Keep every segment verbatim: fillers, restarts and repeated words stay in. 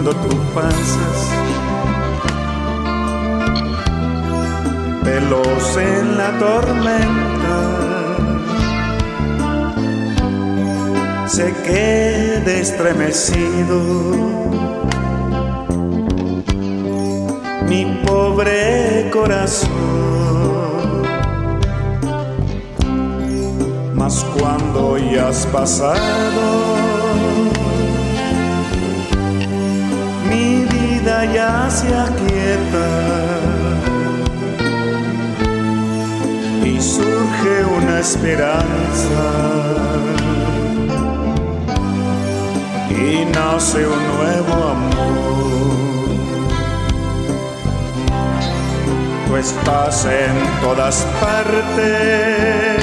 cuando tú pasas, veloz en la tormenta, se queda estremecido mi pobre corazón. Mas cuando ya has pasado, mi vida ya se aquieta y surge una esperanza y nace un nuevo amor. Tú estás en todas partes,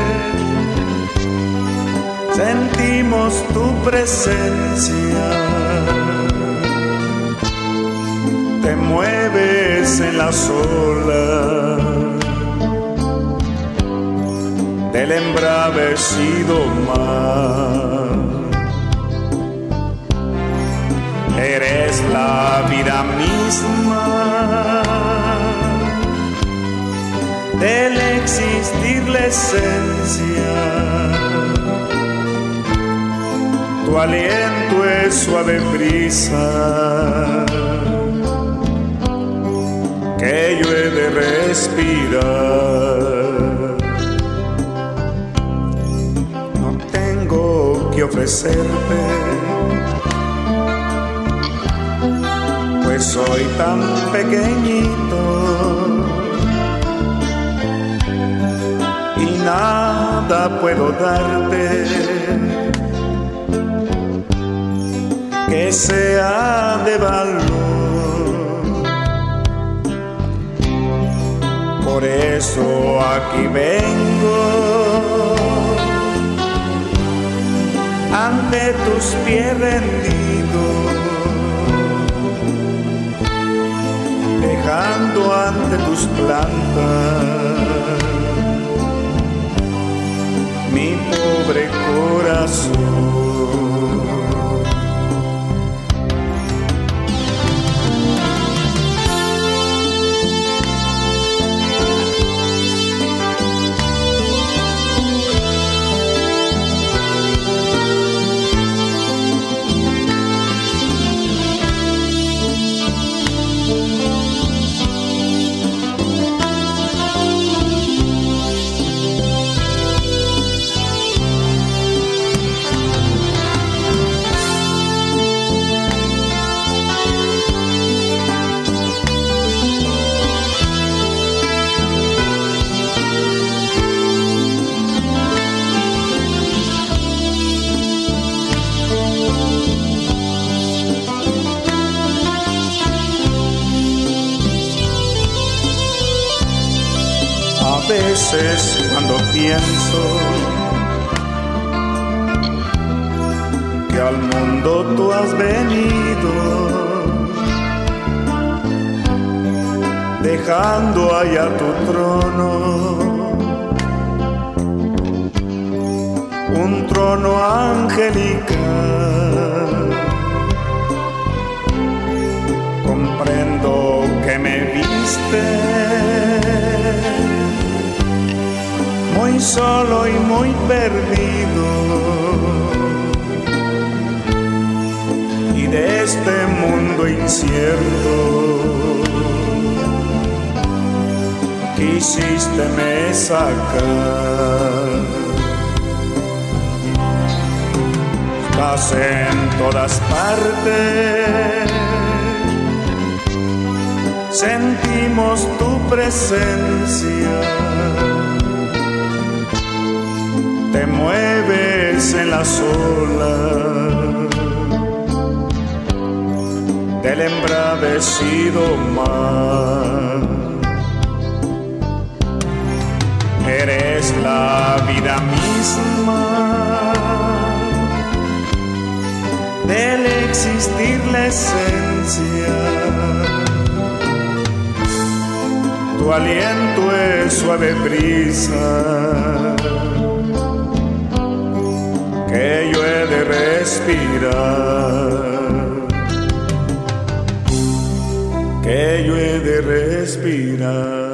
sentimos tu presencia, te mueves en las olas del embravecido mar. Eres la vida misma del existir, la esencia. Tu aliento es suave brisa que yo he de respirar. No tengo que ofrecerte, pues soy tan pequeñito y nada puedo darte que sea de valor. Por eso aquí vengo ante tus pies rendido, dejando ante tus plantas mi pobre corazón. A veces cuando pienso que al mundo tú has venido, dejando allá tu trono, un trono angelical, comprendo que me viste muy solo y muy perdido, y de este mundo incierto quisiste me sacar. Estás en todas partes, sentimos tu presencia, te mueves en las olas del embravecido mar. Eres la vida misma del existir, la esencia. Tu aliento es suave brisa que yo he de respirar. que yo he de respirar.